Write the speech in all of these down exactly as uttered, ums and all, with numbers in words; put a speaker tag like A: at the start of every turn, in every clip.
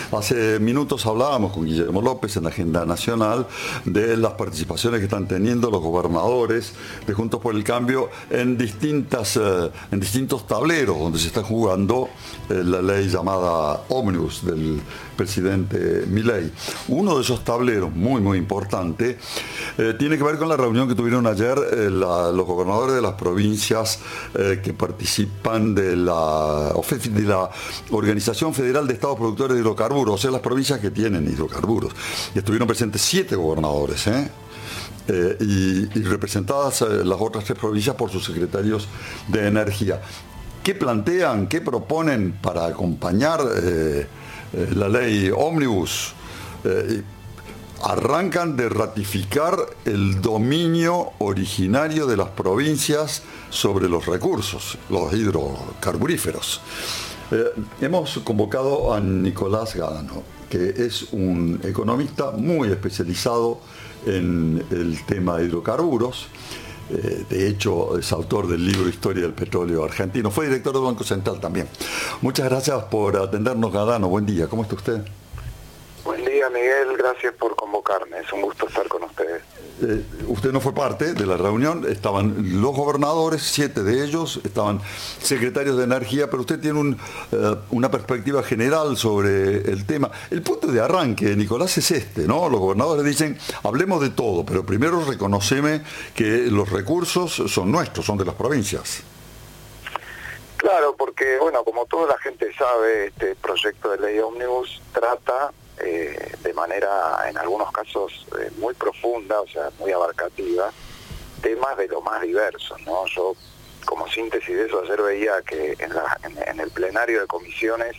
A: Hace minutos hablábamos con Guillermo López en la agenda nacional de las participaciones que están teniendo los gobernadores de Juntos por el Cambio en distintas, eh, en distintos tableros donde se está jugando eh, la ley llamada Ómnibus del presidente Milei. Uno de esos tableros muy muy importante eh, tiene que ver con la reunión que tuvieron ayer eh, la, los gobernadores de las provincias eh, que participan de la, de la Organización Federal de Estados Productores de Hidrocarburos, o sea, las provincias que tienen hidrocarburos. Y estuvieron presentes siete gobernadores, ¿eh? Eh, y, y representadas eh, las otras tres provincias por sus secretarios de energía. ¿Qué plantean, qué proponen para acompañar eh, eh, la ley Ómnibus? Eh, arrancan de ratificar el dominio originario de las provincias sobre los recursos, los hidrocarburíferos. Eh, hemos convocado a Nicolás Gadano, que es un economista muy especializado en el tema de hidrocarburos. Eh, de hecho, es autor del libro Historia del Petróleo Argentino. Fue director del Banco Central también. Muchas gracias por atendernos, Gadano. Buen día. ¿Cómo está usted?
B: Buen día, Miguel. Gracias por convocarme. Es un gusto estar con ustedes.
A: Eh, usted no fue parte de la reunión, estaban los gobernadores, siete de ellos, estaban secretarios de energía, pero usted tiene un, eh, una perspectiva general sobre el tema. El punto de arranque, Nicolás, es este, ¿no? Los gobernadores dicen, hablemos de todo, pero primero reconoceme que los recursos son nuestros, son de las provincias.
B: Claro, porque, bueno, como toda la gente sabe, este proyecto de ley Ómnibus trata Eh, de manera, en algunos casos, eh, muy profunda, o sea, muy abarcativa, temas de lo más diversos, ¿no? Yo, como síntesis de eso, ayer veía que en, la, en, en el plenario de comisiones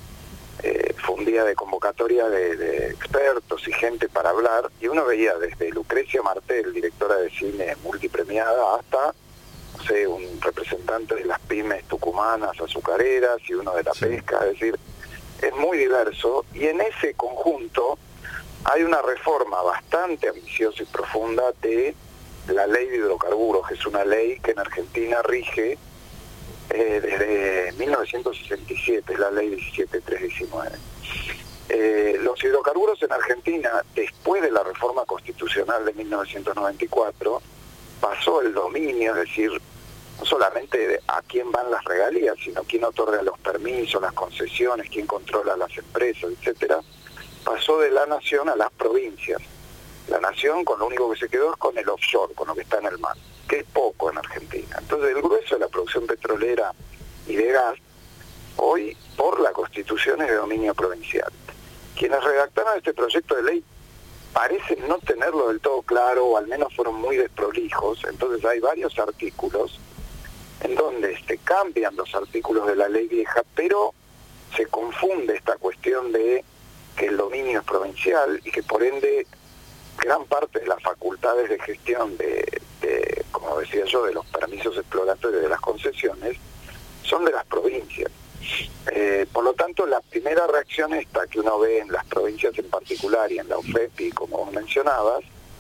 B: eh, fue un día de convocatoria de, de expertos y gente para hablar, y uno veía desde Lucrecia Martel, directora de cine multipremiada, hasta, no sé, un representante de las pymes tucumanas, azucareras, y uno de la sí. pesca, es decir, es muy diverso, y en ese conjunto hay una reforma bastante ambiciosa y profunda de la ley de hidrocarburos, que es una ley que en Argentina rige eh, desde mil novecientos sesenta y siete, es la ley diecisiete mil trescientos diecinueve. Eh, los hidrocarburos en Argentina, después de la reforma constitucional de mil novecientos noventa y cuatro, pasó el dominio, es decir, no solamente a quién van las regalías, sino quién otorga los permisos, las concesiones, quién controla las empresas, etcétera, pasó de la nación a las provincias. La nación con lo único que se quedó es con el offshore, con lo que está en el mar, que es poco en Argentina. Entonces el grueso de la producción petrolera y de gas, hoy por la Constitución es de dominio provincial. Quienes redactaron este proyecto de ley parecen no tenerlo del todo claro, o al menos fueron muy desprolijos, entonces hay varios artículos en donde se cambian los artículos de la ley vieja, pero se confunde esta cuestión de que el dominio es provincial y que por ende gran parte de las facultades de gestión de, de, como decía yo, de los permisos exploratorios de las concesiones son de las provincias. Eh, por lo tanto, la primera reacción esta que uno ve en las provincias en particular y en la UFEPI, como mencionabas,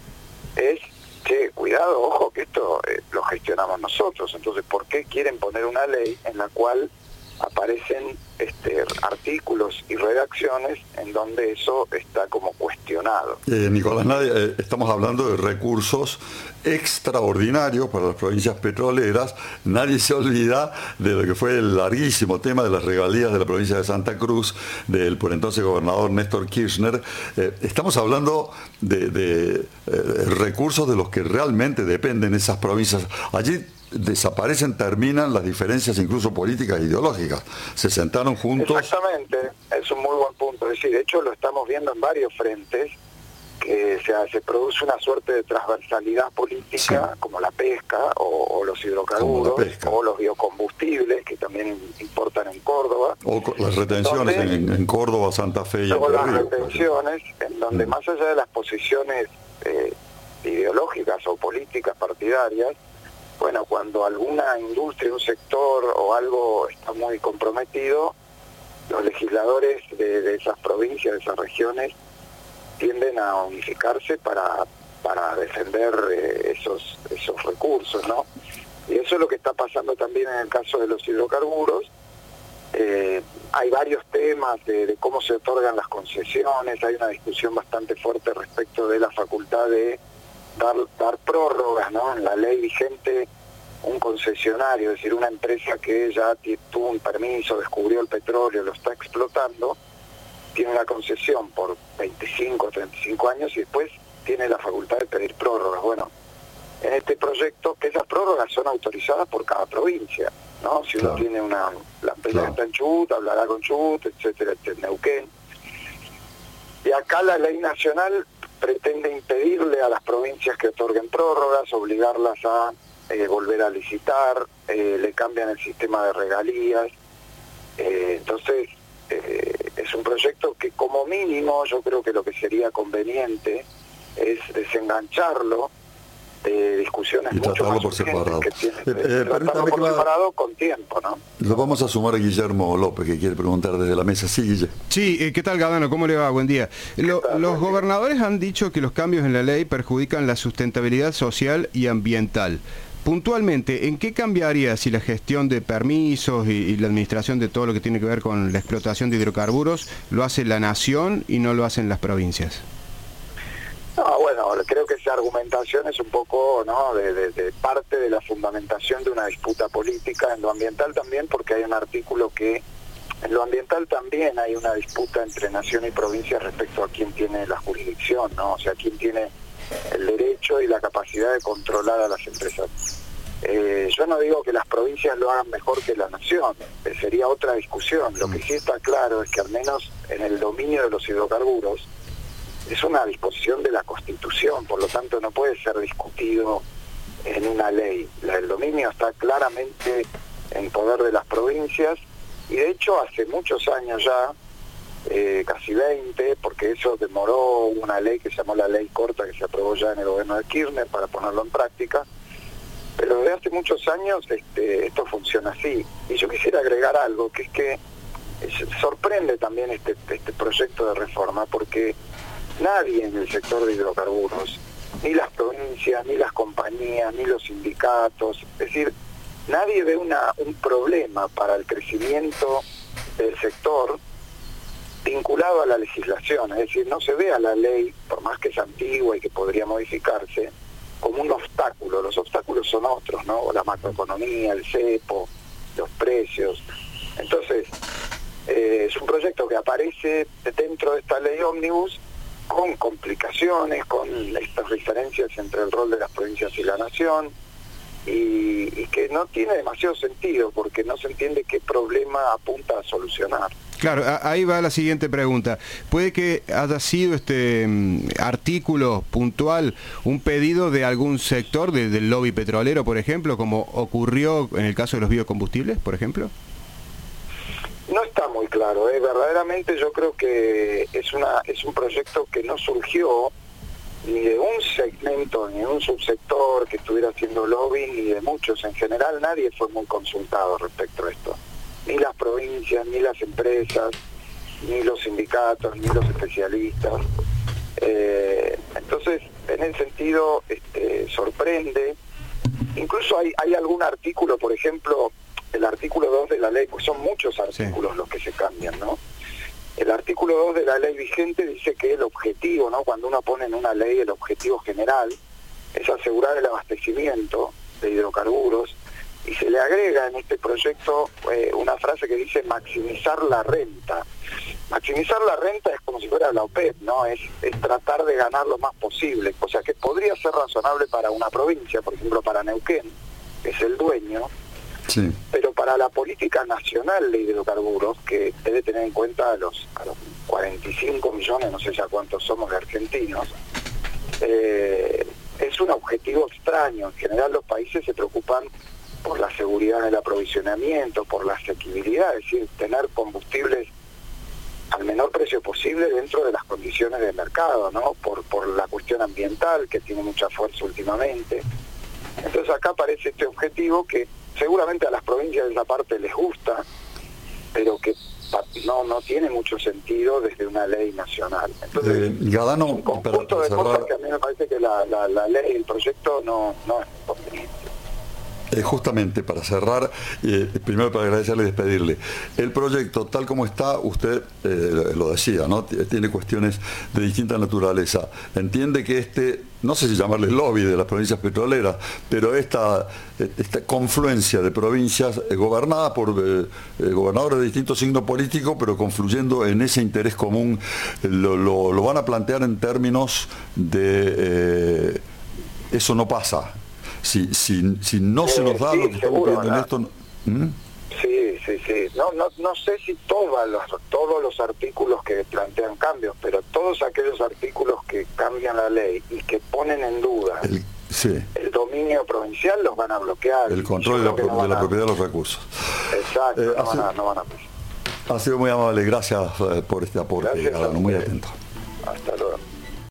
B: es che, cuidado, ojo, que esto eh, lo gestionamos nosotros. Entonces, ¿por qué quieren poner una ley en la cual aparecen este, artículos y redacciones en donde eso está como cuestionado?
A: Eh, Nicolás, nadie, eh, estamos hablando de recursos extraordinarios para las provincias petroleras. Nadie se olvida de lo que fue el larguísimo tema de las regalías de la provincia de Santa Cruz, del por entonces gobernador Néstor Kirchner. Eh, estamos hablando de, de eh, recursos de los que realmente dependen esas provincias. Allí desaparecen, terminan las diferencias incluso políticas e ideológicas. Se sentaron juntos.
B: Exactamente, es un muy buen punto. Es decir, de hecho lo estamos viendo en varios frentes, que o sea, se produce una suerte de transversalidad política, sí, como la pesca o, o los hidrocarburos o los biocombustibles, que también importan en Córdoba. O
A: las retenciones donde, en, en Córdoba, Santa Fe y en
B: Río. las retenciones, en donde mm. más allá de las posiciones eh, ideológicas o políticas partidarias, bueno, cuando alguna industria, un sector o algo está muy comprometido, los legisladores de, de esas provincias, de esas regiones, tienden a unificarse para, para defender eh, esos, esos recursos, ¿no? Y eso es lo que está pasando también en el caso de los hidrocarburos. Eh, hay varios temas de, de cómo se otorgan las concesiones, hay una discusión bastante fuerte respecto de la facultad de dar, dar prórrogas, ¿no? En la ley vigente, un concesionario, es decir, una empresa que ya tuvo un permiso, descubrió el petróleo, lo está explotando, tiene una concesión por veinticinco o treinta y cinco años y después tiene la facultad de pedir prórrogas. Bueno, en este proyecto, que esas prórrogas son autorizadas por cada provincia, ¿no? Si uno claro. tiene una, la empresa claro. está en Chubut, hablará con Chubut, etcétera, etcétera, Neuquén. Y acá la ley nacional pretende impedirle a las provincias que otorguen prórrogas, obligarlas a eh, volver a licitar, eh, le cambian el sistema de regalías. Eh, entonces, eh, es un proyecto que como mínimo yo creo que lo que sería conveniente es desengancharlo de discusiones
A: y
B: mucho más
A: por separado.
B: Que tiene,
A: eh, eh,
B: tratarlo por va... separado con tiempo, ¿no?
A: Lo vamos a sumar a Guillermo López, que quiere preguntar desde la mesa. Sí, Guille.
C: Sí, eh, ¿qué tal, Gadano? ¿Cómo le va? Buen día. Lo, tal, los buen gobernadores día. han dicho que los cambios en la ley perjudican la sustentabilidad social y ambiental. Puntualmente, ¿en qué cambiaría si la gestión de permisos y, y la administración de todo lo que tiene que ver con la explotación de hidrocarburos lo hace la nación y no lo hacen las provincias?
B: No, bueno, creo que esa argumentación es un poco, ¿no?, de, de, de parte de la fundamentación de una disputa política. En lo ambiental también, porque hay un artículo que, en lo ambiental también hay una disputa entre nación y provincia respecto a quién tiene la jurisdicción, ¿no? O sea, quién tiene el derecho y la capacidad de controlar a las empresas. Eh, yo no digo que las provincias lo hagan mejor que la nación, eh, sería otra discusión. Lo que sí está claro es que al menos en el dominio de los hidrocarburos, es una disposición de la Constitución, por lo tanto no puede ser discutido en una ley. El dominio está claramente en poder de las provincias y de hecho hace muchos años ya, eh, casi veinte, porque eso demoró una ley que se llamó la Ley Corta, que se aprobó ya en el gobierno de Kirchner para ponerlo en práctica, pero desde hace muchos años este, esto funciona así. Y yo quisiera agregar algo, que es que sorprende también este, este proyecto de reforma, porque nadie en el sector de hidrocarburos, ni las provincias, ni las compañías, ni los sindicatos, es decir, nadie ve una, un problema para el crecimiento del sector vinculado a la legislación, es decir, no se ve a la ley, por más que es antigua y que podría modificarse, como un obstáculo. Los obstáculos son otros, ¿no? La macroeconomía, el cepo, los precios. Entonces, eh, es un proyecto que aparece dentro de esta ley ómnibus, con complicaciones, con estas diferencias entre el rol de las provincias y la nación, y, y que no tiene demasiado sentido, porque no se entiende qué problema apunta a solucionar.
C: Claro, ahí va la siguiente pregunta. ¿Puede que haya sido este um, artículo puntual un pedido de algún sector, de, del lobby petrolero, por ejemplo, como ocurrió en el caso de los biocombustibles, por ejemplo?
B: No está muy claro, ¿eh? Verdaderamente yo creo que es una es un proyecto que no surgió ni de un segmento, ni de un subsector que estuviera haciendo lobby, ni de muchos. En general nadie fue muy consultado respecto a esto. Ni las provincias, ni las empresas, ni los sindicatos, ni los especialistas. Eh, entonces, en ese sentido, este, sorprende. Incluso hay, hay algún artículo, por ejemplo, el artículo dos de la ley, pues son muchos artículos sí. los que se cambian, ¿no? El artículo dos de la ley vigente dice que el objetivo, ¿no?, cuando uno pone en una ley el objetivo general, es asegurar el abastecimiento de hidrocarburos, y se le agrega en este proyecto eh, una frase que dice maximizar la renta. Maximizar la renta es como si fuera la O P E P, ¿no? Es, es tratar de ganar lo más posible, o sea que podría ser razonable para una provincia, por ejemplo para Neuquén, que es el dueño, sí. Pero para la política nacional de hidrocarburos, que debe tener en cuenta a los, a los cuarenta y cinco millones, no sé ya cuántos somos de argentinos, eh, es un objetivo extraño. En general los países se preocupan por la seguridad del aprovisionamiento, por la asequibilidad, es decir, tener combustibles al menor precio posible dentro de las condiciones de mercado, ¿no? Por, por la cuestión ambiental, que tiene mucha fuerza últimamente. Entonces acá aparece este objetivo que seguramente a las provincias de esa parte les gusta, pero que no no tiene mucho sentido desde una ley nacional. Entonces,
A: eh, Gadano,
B: un conjunto de cosas que a mí me parece que la, la, la ley, el proyecto no, no es conveniente.
A: Eh, justamente para cerrar, eh, primero para agradecerle y despedirle. El proyecto, tal como está, usted eh, lo decía, ¿no? Tiene cuestiones de distinta naturaleza. Entiende que este, no sé si llamarle lobby de las provincias petroleras, pero esta, esta confluencia de provincias eh, gobernadas por eh, eh, gobernadores de distintos signos políticos, pero confluyendo en ese interés común, eh, lo, lo, lo van a plantear en términos de eh, eso no pasa. Si, si, si no eh, se nos da sí, lo que estamos pidiendo en esto... ¿Mm?
B: Sí, sí, sí. No, no, no sé si todos los, todos los artículos que plantean cambios, pero todos aquellos artículos que cambian la ley y que ponen en duda
A: el, sí.
B: el dominio provincial los van a bloquear.
A: El control de la, no de la propiedad de los recursos.
B: Exacto, eh, no, hace, van a, no van a...
A: Ha sido muy amable, gracias por este aporte,
B: Gracias
A: muy atento.
B: Hasta luego.